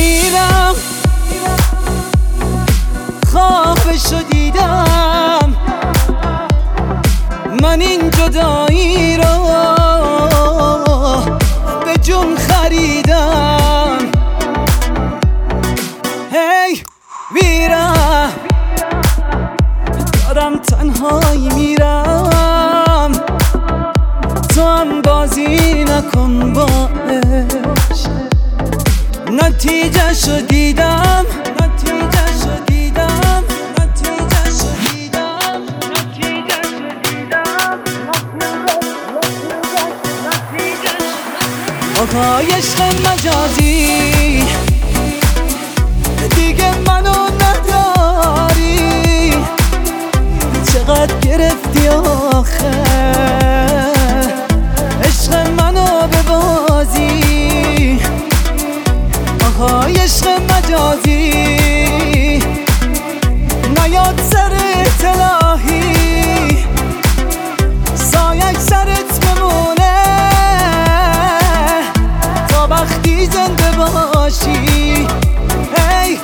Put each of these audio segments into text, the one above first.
میرم خوابشو دیدم، من این جدایی رو به جون خریدم. هی میرم دارم تنهایی میرم، تو هم بازی نکن با عشق. نتیجه شو دیدم، آقای عشق مجازی دیگه منو نداری، چقدر گرفتی آخه عشق منو به بازی. آقای عشق مجازی نیاد سرت الهی، سایه سرت بمونه تا وقتی زنده باشی. hey.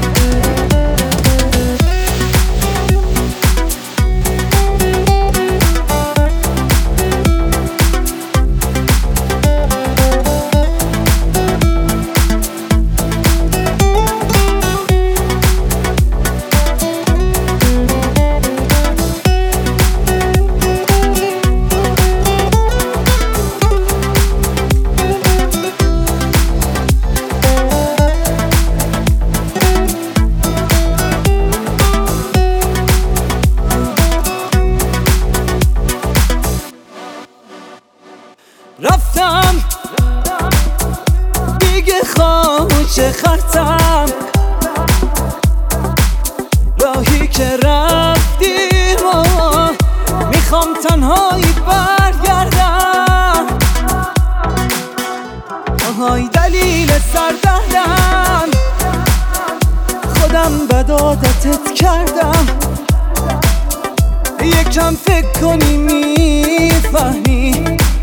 رفتم دیگه خاموش خطم، راهی که رفتیم و میخوام تنهایی برگردم. آهای دلیل سردردم خودم بد عادتت کردم، یکم فکر کنی میفهمی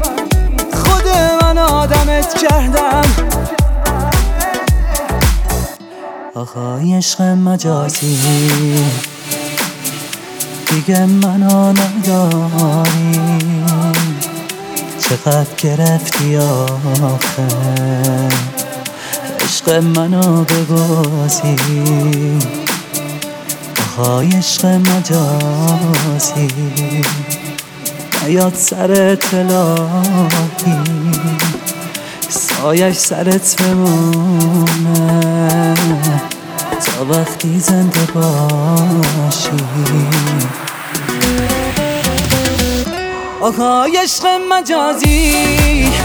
من آدمت کردم. آقای عشق مجازی دیگه منو نداری، چقدر گرفتی آخه عشق منو ببازی. آقای عشق مجازی نیاد سرت الهی، سایش سرت بمونه تا وقتی زنده باشی. آقای عشق مجازی